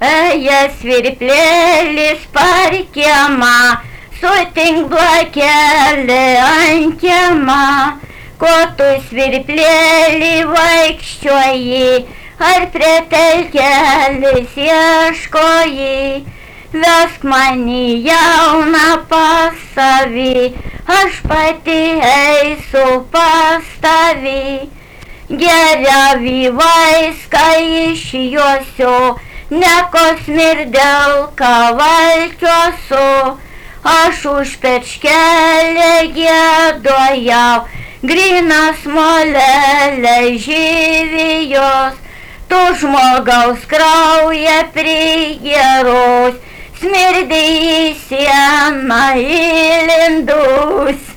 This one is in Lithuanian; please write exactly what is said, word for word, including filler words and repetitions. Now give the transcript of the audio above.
Ėjęs virplėlis parkiemą, sutink blakelį ant kiemą. Ko tu svirplėlį vaikščioji, ar prie telkelis ieškoji? Vesk mani jauną pas savį, aš pati eisiu pas tavį. Geriau į vaiską išjosiu, neko smirdelką valkiosiu. Aš už pečkelę giedojau, grynas molelė živijos. Tu žmogaus kraują prigeros, smirdi į sieną įlindus.